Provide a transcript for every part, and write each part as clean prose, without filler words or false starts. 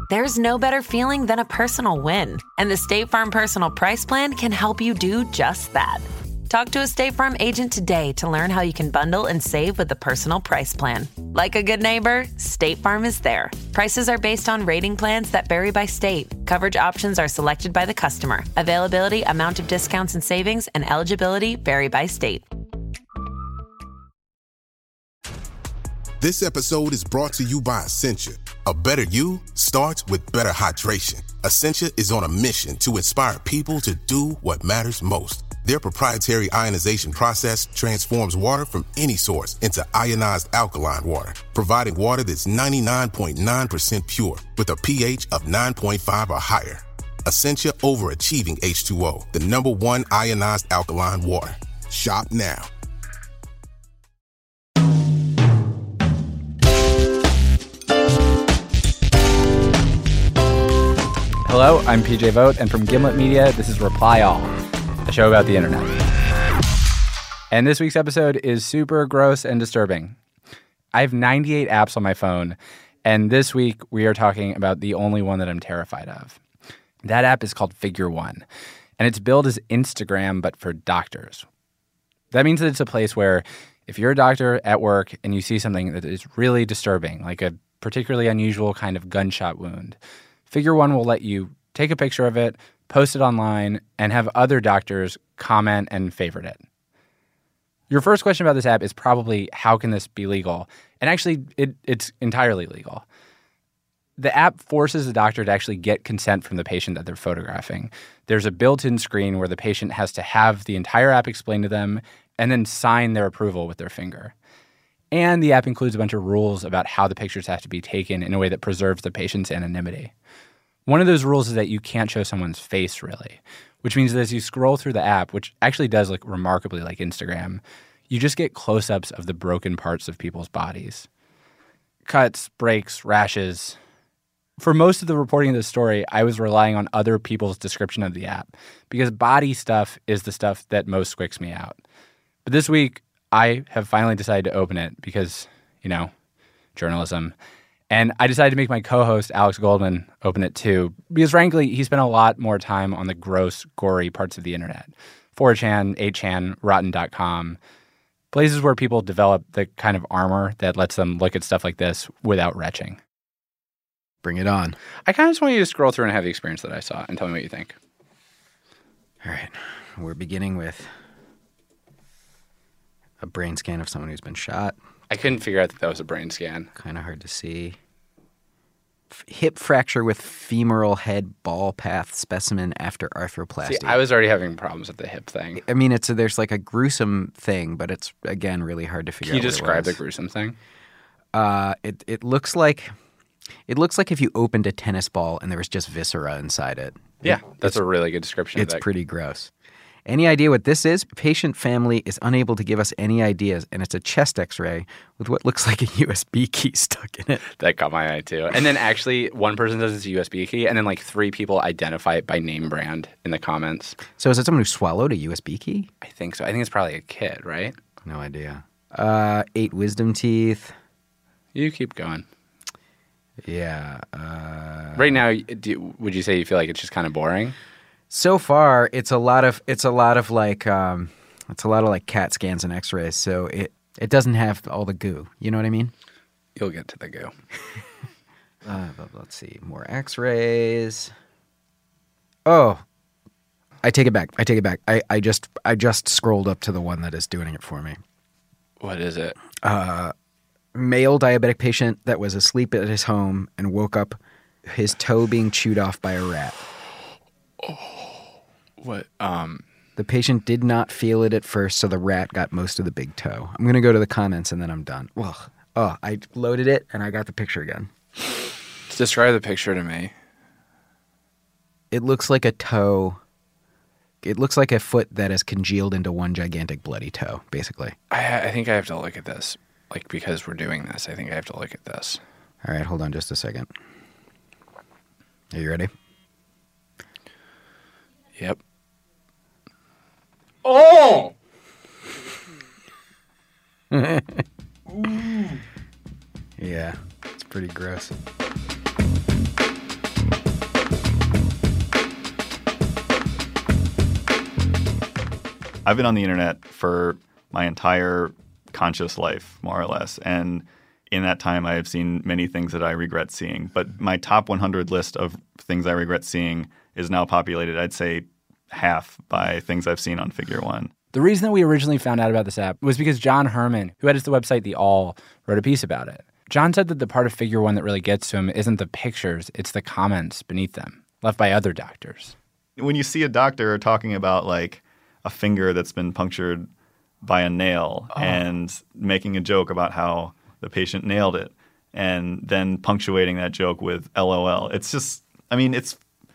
There's no better feeling than a personal win. And the State Farm Personal Price Plan can help you do just that. Talk to a State Farm agent today to learn how you can bundle and save with the Personal Price Plan. Like a good neighbor, State Farm is there. Prices are based on rating plans that vary by state. Coverage options are selected by the customer. Availability, amount of discounts and savings, and eligibility vary by state. This episode is brought to you by Essentia. A better you starts with better hydration. Essentia is on a mission to inspire people to do what matters most. Their proprietary ionization process transforms water from any source into ionized alkaline water, providing water that's 99.9% pure with a pH of 9.5 or higher. Essentia overachieving H2O, the #1 ionized alkaline water. Shop now. Hello, I'm PJ Vogt, and from Gimlet Media, this is Reply All, a show about the internet. And this week's episode is super gross and disturbing. I have 98 apps on my phone, and this week we are talking about the only one that I'm terrified of. That app is called Figure One, and it's billed as Instagram, but for doctors. That means that it's a place where if you're a doctor at work and you see something that is really disturbing, like a particularly unusual kind of gunshot wound, Figure One will let you take a picture of it, post it online, and have other doctors comment and favorite it. Your first question about this app is probably, how can this be legal? And actually, it's entirely legal. The app forces the doctor to actually get consent from the patient that they're photographing. There's a built-in screen where the patient has to have the entire app explained to them and then sign their approval with their finger. And the app includes a bunch of rules about how the pictures have to be taken in a way that preserves the patient's anonymity. One of those rules is that you can't show someone's face, really, which means that as you scroll through the app, which actually does look remarkably like Instagram, you just get close-ups of the broken parts of people's bodies. Cuts, breaks, rashes. For most of the reporting of this story, I was relying on other people's description of the app because body stuff is the stuff that most squicks me out. But this week, I have finally decided to open it because, journalism. And I decided to make my co-host, Alex Goldman, open it too because, frankly, he spent a lot more time on the gross, gory parts of the internet. 4chan, 8chan, Rotten.com. Places where people develop the kind of armor that lets them look at stuff like this without retching. Bring it on. I kind of just want you to scroll through and have the experience that I saw and tell me what you think. All right. We're beginning with a brain scan of someone who's been shot. I couldn't figure out that was a brain scan. Kind of hard to see. Hip fracture with femoral head ball path specimen after arthroplasty. See, I was already having problems with the hip thing. I mean, there's like a gruesome thing, but it's, again, really hard to figure out. Can you describe the gruesome thing? It looks like if you opened a tennis ball and there was just viscera inside it. Yeah, that's a really good description of that. It's pretty gross. Any idea what this is? Patient family is unable to give us any ideas, and it's a chest x-ray with what looks like a USB key stuck in it. That caught my eye, too. And then actually, one person does this USB key, and then like 3 people identify it by name brand in the comments. So is it someone who swallowed a USB key? I think so. I think it's probably a kid, right? No idea. 8 wisdom teeth. You keep going. Yeah. Right now, would you say you feel like it's just kind of boring? So far, it's a lot of like CAT scans and X-rays. So it doesn't have all the goo. You know what I mean? You'll get to the goo. Let's see, more X-rays. Oh, I take it back. I just scrolled up to the one that is doing it for me. What is it? Male diabetic patient that was asleep at his home and woke up his toe being chewed off by a rat. What? The patient did not feel it at first, so the rat got most of the big toe. I'm going to go to the comments and then I'm done. Ugh. Oh, I loaded it and I got the picture again. Describe the picture to me. It looks like a toe. It looks like a foot that has congealed into one gigantic bloody toe, basically. I think I have to look at this. Like, because we're doing this, I think I have to look at this. All right, hold on just a second. Are you ready? Yep. Oh! Yeah, it's pretty gross. I've been on the internet for my entire conscious life, more or less. And in that time, I have seen many things that I regret seeing. But my top 100 list of things I regret seeing is now populated, I'd say, half by things I've seen on Figure One. The reason that we originally found out about this app was because John Herman, who edits the website The Awl, wrote a piece about it. John said that the part of Figure One that really gets to him isn't the pictures, it's the comments beneath them, left by other doctors. When you see a doctor talking about like a finger that's been punctured by a nail and making a joke about how the patient nailed it and then punctuating that joke with LOL, it's just, I mean, it's,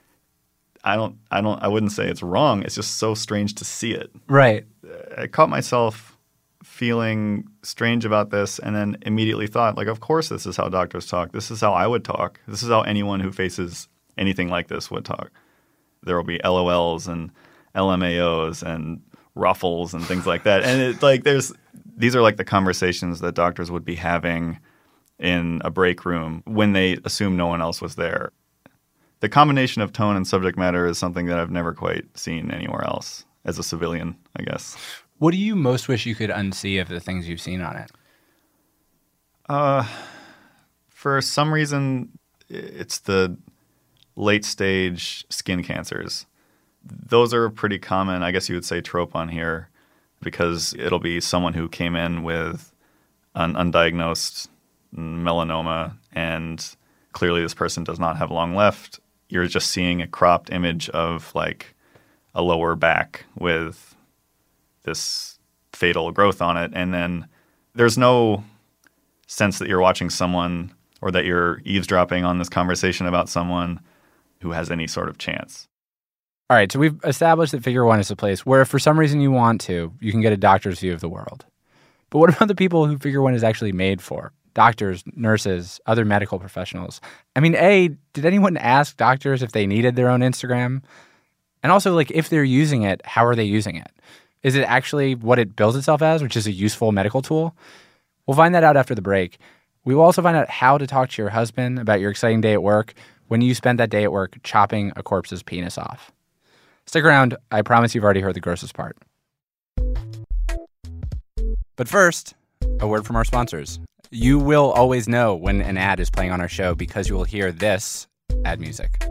I wouldn't say it's wrong. It's just so strange to see it. Right. I caught myself feeling strange about this and then immediately thought, like, of course this is how doctors talk. This is how I would talk. This is how anyone who faces anything like this would talk. There will be LOLs and LMAOs and ruffles and things like that. And it, like, these are like the conversations that doctors would be having in a break room when they assume no one else was there. The combination of tone and subject matter is something that I've never quite seen anywhere else as a civilian, I guess. What do you most wish you could unsee of the things you've seen on it? For some reason, it's the late stage skin cancers. Those are pretty common, I guess you would say, trope on here, because it'll be someone who came in with an undiagnosed melanoma and clearly this person does not have long left. You're just seeing a cropped image of like a lower back with this fatal growth on it. And then there's no sense that you're watching someone or that you're eavesdropping on this conversation about someone who has any sort of chance. All right, so we've established that Figure One is a place where if for some reason you want to, you can get a doctor's view of the world. But what about the people who Figure One is actually made for? Doctors, nurses, other medical professionals. I mean, did anyone ask doctors if they needed their own Instagram? And also, like, if they're using it, how are they using it? Is it actually what it bills itself as, which is a useful medical tool? We'll find that out after the break. We will also find out how to talk to your husband about your exciting day at work when you spent that day at work chopping a corpse's penis off. Stick around. I promise you've already heard the grossest part. But first, a word from our sponsors. You will always know when an ad is playing on our show because you will hear this ad music.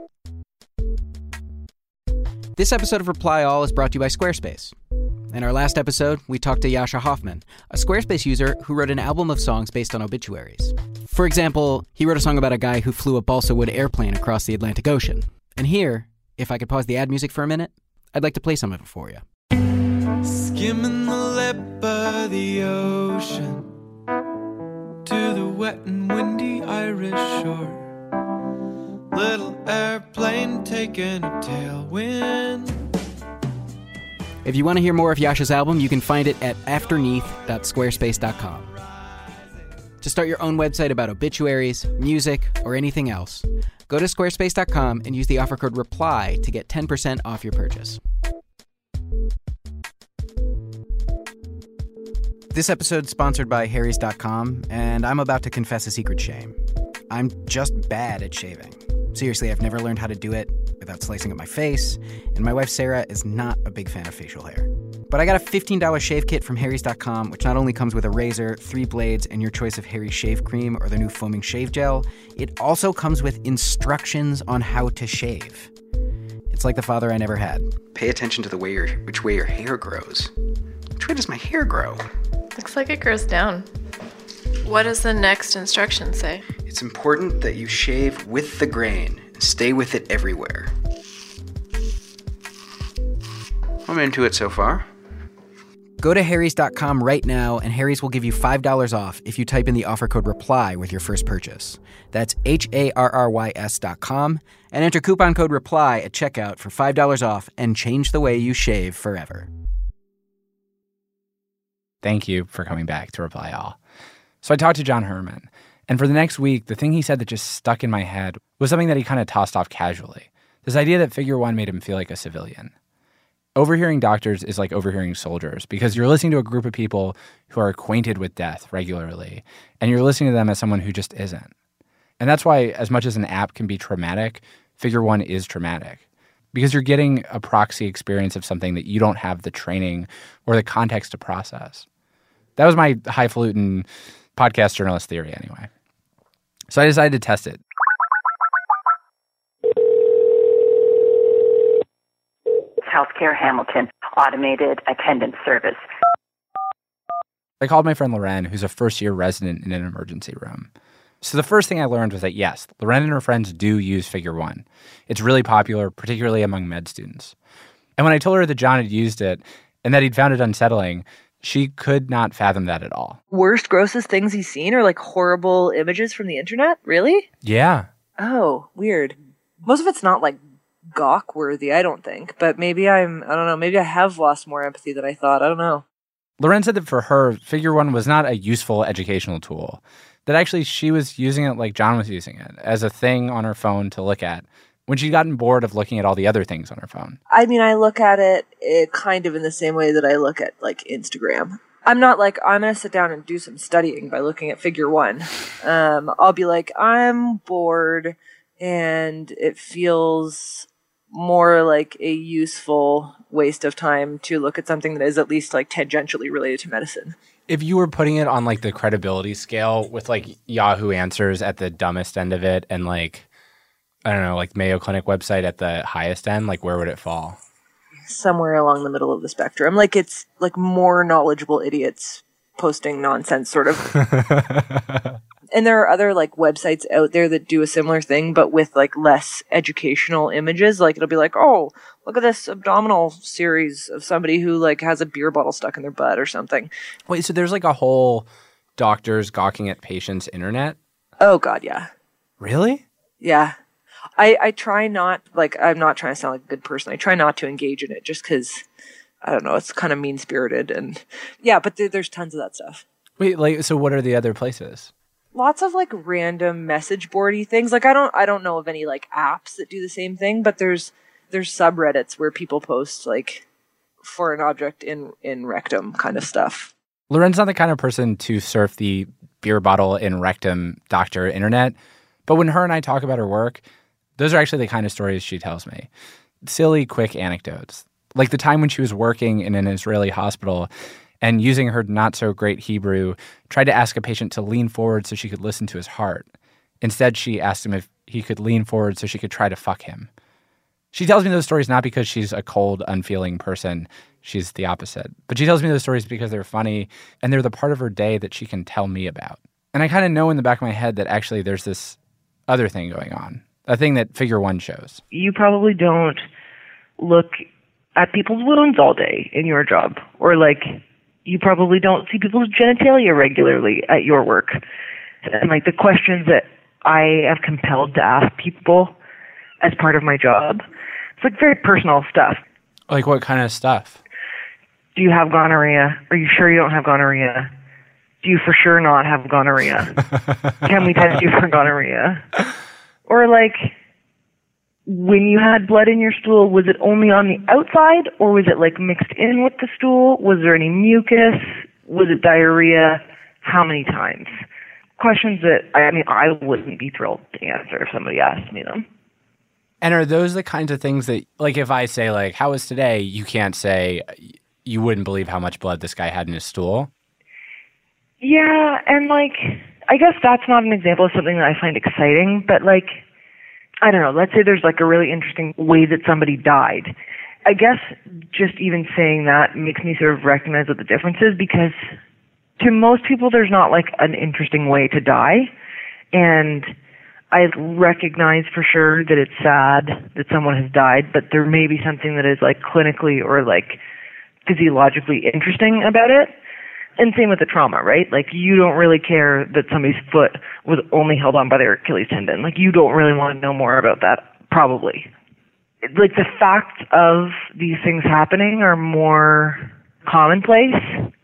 This episode of Reply All is brought to you by Squarespace. In our last episode, we talked to Yasha Hoffman, a Squarespace user who wrote an album of songs based on obituaries. For example, he wrote a song about a guy who flew a balsa wood airplane across the Atlantic Ocean. And here, if I could pause the ad music for a minute, I'd like to play some of it for you. Skimming the lip of the ocean to the wet and windy Irish shore. Little airplane taking a tailwind. If you want to hear more of Yasha's album, you can find it at afterneath.squarespace.com. To start your own website about obituaries, music, or anything else, go to squarespace.com and use the offer code REPLY to get 10% off your purchase. This episode's sponsored by Harrys.com, and I'm about to confess a secret shame. I'm just bad at shaving. Seriously, I've never learned how to do it without slicing up my face, and my wife Sarah is not a big fan of facial hair. But I got a $15 shave kit from Harrys.com, which not only comes with a razor, 3 blades, and your choice of Harry's shave cream or the new foaming shave gel, it also comes with instructions on how to shave. It's like the father I never had. Pay attention to the way which way your hair grows. Which way does my hair grow? Looks like it grows down. What does the next instruction say? It's important that you shave with the grain and stay with it everywhere. I'm into it so far. Go to Harrys.com right now, and Harrys will give you $5 off if you type in the offer code REPLY with your first purchase. That's HARRYS.com, and enter coupon code REPLY at checkout for $5 off and change the way you shave forever. Thank you for coming back to Reply All. So I talked to John Herman, and for the next week, the thing he said that just stuck in my head was something that he kind of tossed off casually. This idea that Figure One made him feel like a civilian. Overhearing doctors is like overhearing soldiers because you're listening to a group of people who are acquainted with death regularly, and you're listening to them as someone who just isn't. And that's why, as much as an app can be traumatic, Figure One is traumatic. because you're getting a proxy experience of something that you don't have the training or the context to process. That was my highfalutin podcast journalist theory anyway. So I decided to test it. Healthcare Hamilton automated attendance service. I called my friend Loren, who's a first-year resident in an emergency room. So the first thing I learned was that, yes, Loren and her friends do use Figure One. It's really popular, particularly among med students. And when I told her that John had used it and that he'd found it unsettling, she could not fathom that at all. Worst, grossest things he's seen are like horrible images from the internet? Really? Yeah. Oh, weird. Most of it's not like gawk worthy, I don't think. But maybe I don't know, maybe I have lost more empathy than I thought. I don't know. Loren said that for her, Figure One was not a useful educational tool. That actually she was using it like John was using it, as a thing on her phone to look at when she'd gotten bored of looking at all the other things on her phone. I mean, I look at it kind of in the same way that I look at like Instagram. I'm not like, I'm going to sit down and do some studying by looking at Figure One. I'll be like, I'm bored and it feels more like a useful waste of time to look at something that is at least like tangentially related to medicine. If you were putting it on like the credibility scale with like Yahoo Answers at the dumbest end of it and like, I don't know, like Mayo Clinic website at the highest end, like where would it fall? Somewhere along the middle of the spectrum. Like it's like more knowledgeable idiots posting nonsense sort of. And there are other like websites out there that do a similar thing, but with like less educational images. Like it'll be like, oh, look at this abdominal series of somebody who like has a beer bottle stuck in their butt or something. Wait, so there's like a whole doctors gawking at patients internet? Oh God, yeah. Really? Yeah. I try not, like, I'm not trying to sound like a good person. I try not to engage in it just because, I don't know, it's kind of mean-spirited. And yeah, but there's tons of that stuff. Wait, like, so what are the other places? Lots of like random message boardy things. Like I don't know of any like apps that do the same thing, but there's subreddits where people post like for an object in rectum kind of stuff. Loren's not the kind of person to surf the beer bottle in rectum doctor internet, but when her and I talk about her work, those are actually the kind of stories she tells me. Silly, quick anecdotes. Like the time when she was working in an Israeli hospital and using her not-so-great Hebrew, tried to ask a patient to lean forward so she could listen to his heart. Instead, she asked him if he could lean forward so she could try to fuck him. She tells me those stories not because she's a cold, unfeeling person. She's the opposite. But she tells me those stories because they're funny, and they're the part of her day that she can tell me about. And I kind of know in the back of my head that actually there's this other thing going on, a thing that Figure One shows. You probably don't look at people's wounds all day in your job, or like you probably don't see people's genitalia regularly at your work. And like the questions that I am compelled to ask people as part of my job, it's like very personal stuff. Like what kind of stuff? Do you have gonorrhea? Are you sure you don't have gonorrhea? Do you for sure not have gonorrhea? Can we test you for gonorrhea? Or like, when you had blood in your stool, was it only on the outside, or was it like mixed in with the stool? Was there any mucus? Was it diarrhea? How many times? Questions that, I wouldn't be thrilled to answer if somebody asked me them. And are those the kinds of things that, like if I say like, how was today? You can't say, you wouldn't believe how much blood this guy had in his stool? Yeah, and like, I guess that's not an example of something that I find exciting, but like, I don't know, let's say there's like a really interesting way that somebody died. I guess just even saying that makes me sort of recognize what the difference is, because to most people there's not like an interesting way to die. And I recognize for sure that it's sad that someone has died, but there may be something that is like clinically or like physiologically interesting about it. And same with the trauma, right? Like, you don't really care that somebody's foot was only held on by their Achilles tendon. Like, you don't really want to know more about that, probably. Like, the fact of these things happening are more commonplace.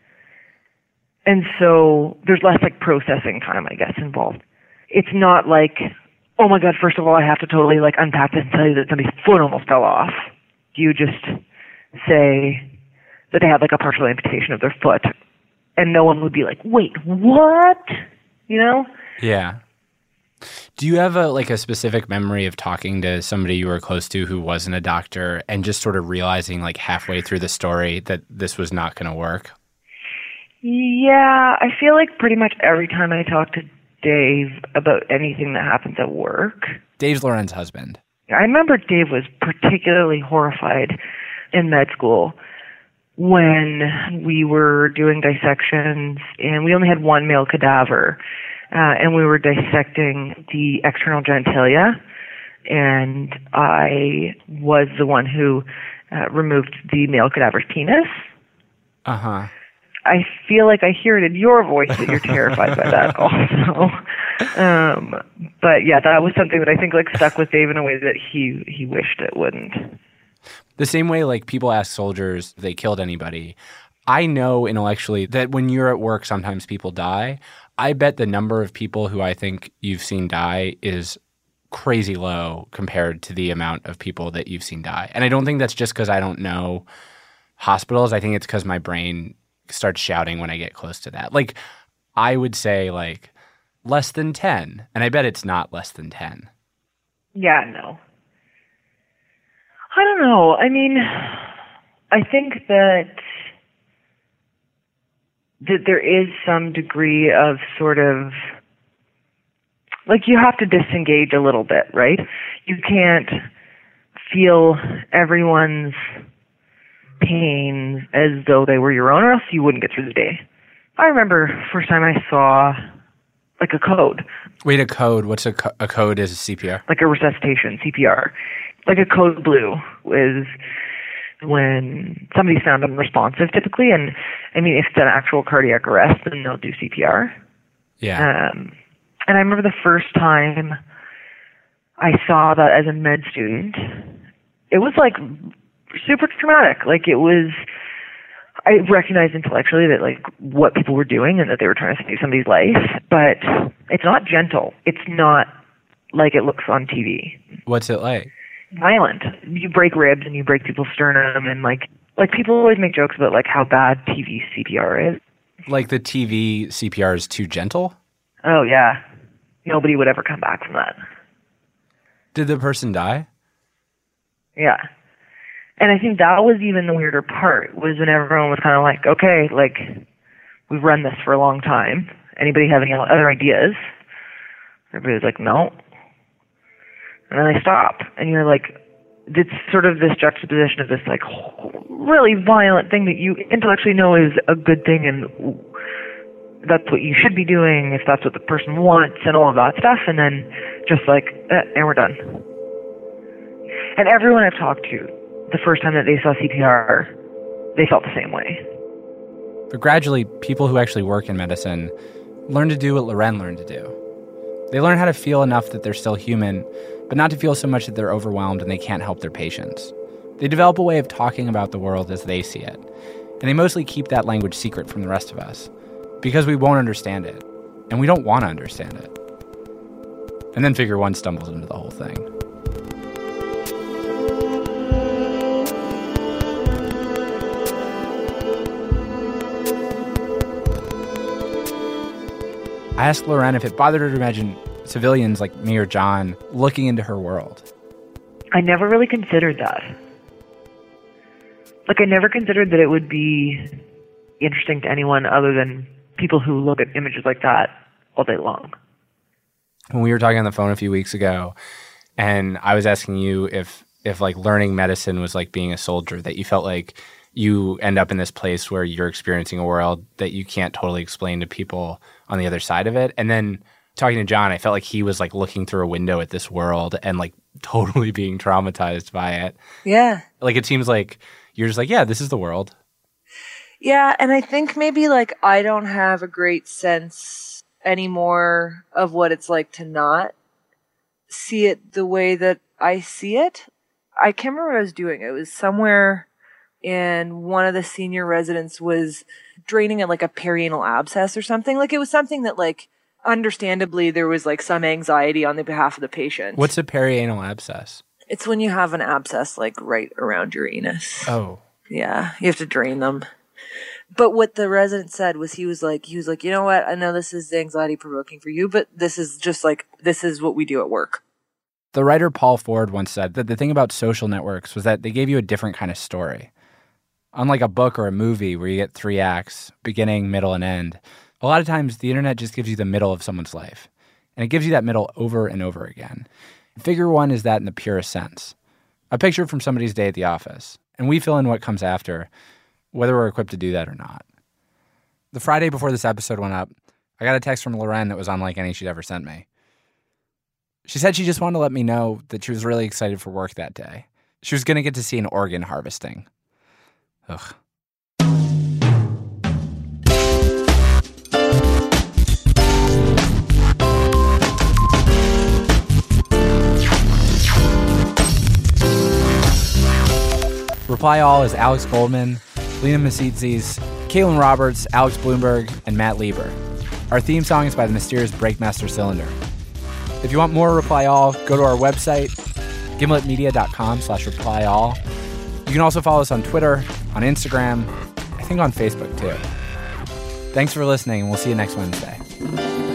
And so there's less, like, processing time, I guess, involved. It's not like, oh, my God, first of all, I have to totally, like, unpack this and tell you that somebody's foot almost fell off. You just say that they had, like, a partial amputation of their foot. And no one would be like, wait, what? You know? Yeah. Do you have a specific memory of talking to somebody you were close to who wasn't a doctor and just sort of realizing like halfway through the story that this was not going to work? Yeah, I feel like pretty much every time I talk to Dave about anything that happens at work. Dave's Loren's husband. I remember Dave was particularly horrified in med school when we were doing dissections and we only had one male cadaver. And we were dissecting the external genitalia, and I was the one who removed the male cadaver's penis. Uh-huh. I feel like I hear it in your voice that you're terrified by that also. But yeah, that was something that I think like stuck with Dave in a way that he wished it wouldn't. The same way like people ask soldiers if they killed anybody. I know intellectually that when you're at work, sometimes people die. I bet the number of people who I think you've seen die is crazy low compared to the amount of people that you've seen die. And I don't think that's just because I don't know hospitals. I think it's because my brain starts shouting when I get close to that. Like, I would say, like, less than 10. And I bet it's not less than 10. Yeah, no. I don't know. I mean, I think that there is some degree of sort of, like, you have to disengage a little bit, right? You can't feel everyone's pain as though they were your own, or else you wouldn't get through the day. I remember first time I saw, like, a code. Wait, a code? What's a code is CPR? Like a resuscitation, CPR. Like a code blue is when somebody's found unresponsive typically, and I mean, if it's an actual cardiac arrest, then they'll do CPR. Yeah. And I remember the first time I saw that as a med student, it was like super traumatic. Like it was, I recognized intellectually that like what people were doing and that they were trying to save somebody's life, but it's not gentle. It's not like it looks on TV. What's it like? Violent. You break ribs and you break people's sternum, and like people always make jokes about like how bad TV CPR is. Like the TV CPR is too gentle? Oh yeah. Nobody would ever come back from that. Did the person die? Yeah. And I think that was even the weirder part, was when everyone was kind of like, okay, like we've run this for a long time. Anybody have any other ideas? Everybody was like, no. And then they stop, and you're like, it's sort of this juxtaposition of this like really violent thing that you intellectually know is a good thing, and that's what you should be doing if that's what the person wants, and all of that stuff, and then just like, and we're done. And everyone I've talked to, the first time that they saw CPR, they felt the same way. But gradually, people who actually work in medicine learn to do what Loren learned to do. They learn how to feel enough that they're still human, but not to feel so much that they're overwhelmed and they can't help their patients. They develop a way of talking about the world as they see it. And they mostly keep that language secret from the rest of us, because we won't understand it, and we don't want to understand it. And then Figure One stumbles into the whole thing. I asked Loren if it bothered her to imagine civilians like me or John looking into her world. I never really considered that. Like, I never considered that it would be interesting to anyone other than people who look at images like that all day long. When we were talking on the phone a few weeks ago, and I was asking you if like learning medicine was like being a soldier, that you felt like you end up in this place where you're experiencing a world that you can't totally explain to people on the other side of it. And then talking to John, I felt like he was like looking through a window at this world and like totally being traumatized by it. Yeah. Like it seems like you're just like, yeah, this is the world. Yeah, and I think maybe like I don't have a great sense anymore of what it's like to not see it the way that I see it. I can't remember what I was doing. It was somewhere, and one of the senior residents was draining at like a perianal abscess or something. Like it was something that like understandably there was like some anxiety on the behalf of the patient. What's a perianal abscess? It's when you have an abscess like right around your anus. Oh. Yeah, you have to drain them. But what the resident said was he was like, you know what? I know this is anxiety provoking for you, but this is just like, this is what we do at work. The writer Paul Ford once said that the thing about social networks was that they gave you a different kind of story. Unlike a book or a movie where you get 3 acts, beginning, middle, and end, a lot of times the internet just gives you the middle of someone's life. And it gives you that middle over and over again. Figure 1 is that in the purest sense. A picture from somebody's day at the office. And we fill in what comes after, whether we're equipped to do that or not. The Friday before this episode went up, I got a text from Loren that was unlike any she'd ever sent me. She said she just wanted to let me know that she was really excited for work that day. She was going to get to see an organ harvesting. Ugh. Reply All is Alex Goldman, Lena Misitzis, Caitlin Roberts, Alex Bloomberg, and Matt Lieber. Our theme song is by the mysterious Breakmaster Cylinder. If you want more Reply All, go to our website, gimletmedia.com/replyall. You can also follow us on Twitter, on Instagram, I think on Facebook too. Thanks for listening, and we'll see you next Wednesday.